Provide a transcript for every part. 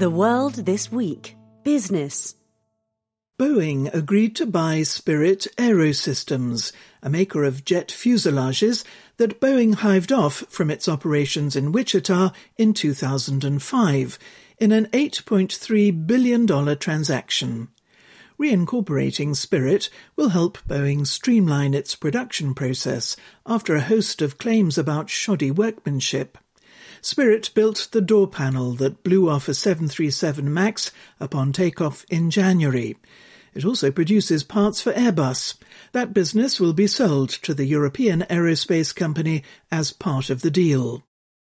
The World This Week. Business. Boeing agreed to buy Spirit Aerosystems, a maker of jet fuselages that Boeing hived off from its operations in Wichita in 2005, in an $8.3 billion transaction. Reincorporating Spirit will help Boeing streamline its production process after a host of claims about shoddy workmanship. Spirit built the door panel that blew off a 737 MAX upon takeoff in January. It also produces parts for Airbus. That business will be sold to the European aerospace company as part of the deal.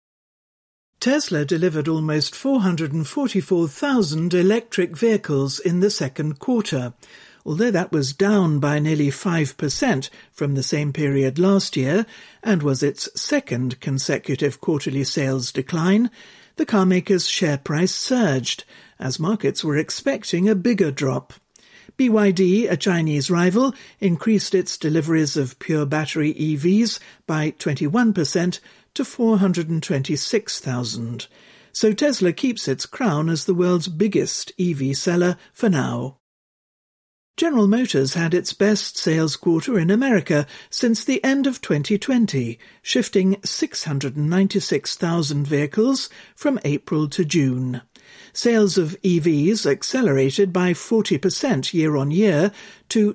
Tesla delivered almost 444,000 electric vehicles in the second quarter, although that was down by nearly 5% from the same period last year and was its second consecutive quarterly sales decline. The carmaker's share price surged, as markets were expecting a bigger drop. BYD, a Chinese rival, increased its deliveries of pure battery EVs by 21% to 426,000. So Tesla keeps its crown as the world's biggest EV seller for now. General Motors had its best sales quarter in America since the end of 2020, shifting 696,000 vehicles from April to June. Sales of EVs accelerated by 40% year-on-year to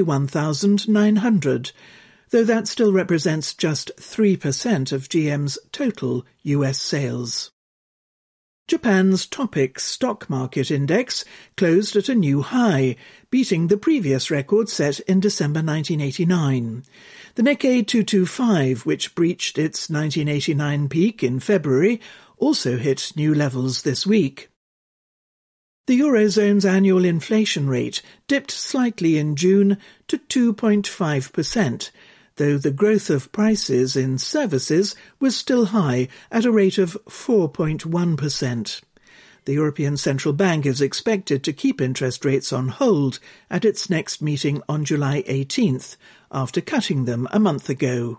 21,900, though that still represents just 3% of GM's total US sales. Japan's TOPIX stock market index closed at a new high, beating the previous record set in December 1989. The Nikkei 225, which breached its 1989 peak in February, also hit new levels this week. The Eurozone's annual inflation rate dipped slightly in June to 2.5%, though the growth of prices in services was still high at a rate of 4.1%. The European Central Bank is expected to keep interest rates on hold at its next meeting on July 18th, after cutting them a month ago.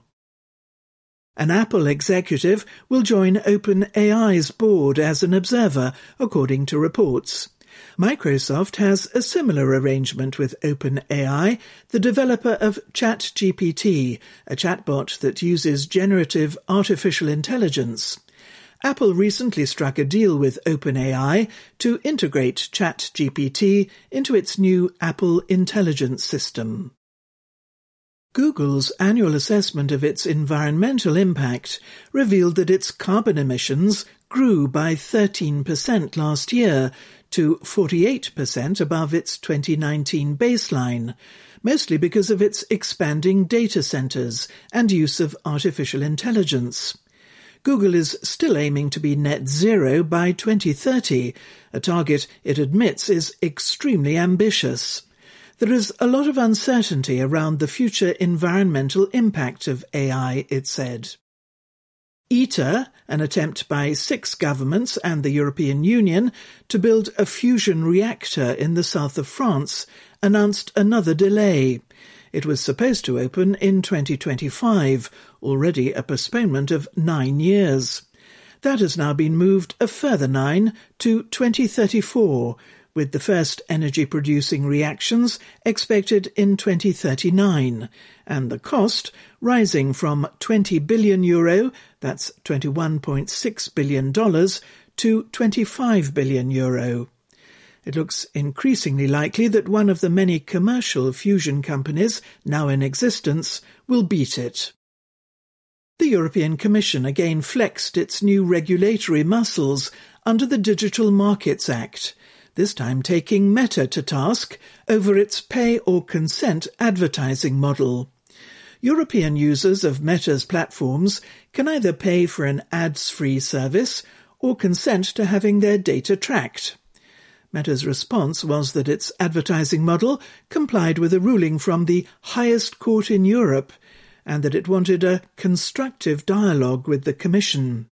An Apple executive will join OpenAI's board as an observer, according to reports. Microsoft has a similar arrangement with OpenAI, the developer of ChatGPT, a chatbot that uses generative artificial intelligence. Apple recently struck a deal with OpenAI to integrate ChatGPT into its new Apple Intelligence system. Google's annual assessment of its environmental impact revealed that its carbon emissions grew by 13% last year, to 48% above its 2019 baseline, mostly because of its expanding data centers and use of artificial intelligence. Google is still aiming to be net zero by 2030, a target it admits is extremely ambitious. There is a lot of uncertainty around the future environmental impact of AI, it said. ITER, an attempt by 6 governments and the European Union to build a fusion reactor in the south of France, announced another delay. It was supposed to open in 2025, already a postponement of 9 years. That has now been moved a further 9 to 2034, with the first energy-producing reactions expected in 2039, and the cost rising from €20 billion, that's $21.6 billion, to €25 billion. It looks increasingly likely that one of the many commercial fusion companies now in existence will beat it. The European Commission again flexed its new regulatory muscles under the Digital Markets Act, this time taking Meta to task over its pay or consent advertising model. European users of Meta's platforms can either pay for an ads-free service or consent to having their data tracked. Meta's response was that its advertising model complied with a ruling from the highest court in Europe and that it wanted a constructive dialogue with the Commission.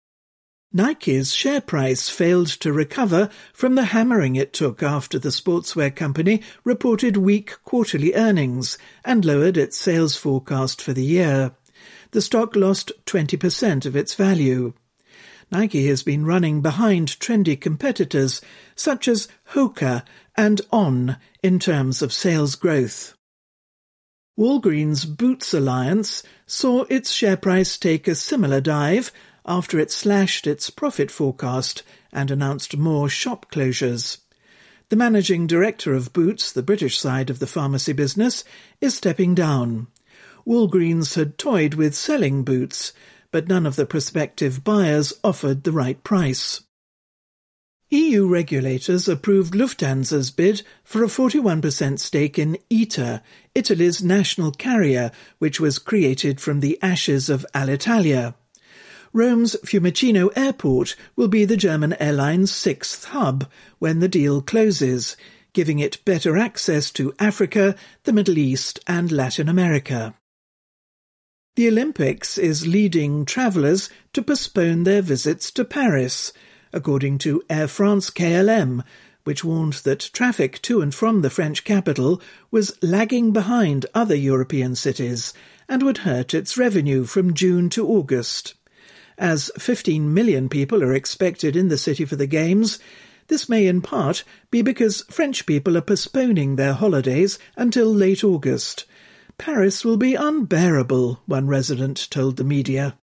Nike's share price failed to recover from the hammering it took after the sportswear company reported weak quarterly earnings and lowered its sales forecast for the year. The stock lost 20% of its value. Nike has been running behind trendy competitors such as Hoka and On in terms of sales growth. Walgreens Boots Alliance saw its share price take a similar dive after it slashed its profit forecast and announced more shop closures. The managing director of Boots, the British side of the pharmacy business, is stepping down. Walgreens had toyed with selling Boots, but none of the prospective buyers offered the right price. EU regulators approved Lufthansa's bid for a 41% stake in ITA, Italy's national carrier, which was created from the ashes of Alitalia. Rome's Fiumicino Airport will be the German airline's sixth hub when the deal closes, giving it better access to Africa, the Middle East and Latin America. The Olympics is leading travellers to postpone their visits to Paris, according to Air France-KLM, which warned that traffic to and from the French capital was lagging behind other European cities and would hurt its revenue from June to August. As 15 million people are expected in the city for the Games, this may in part be because French people are postponing their holidays until late August. Paris will be unbearable, one resident told the media.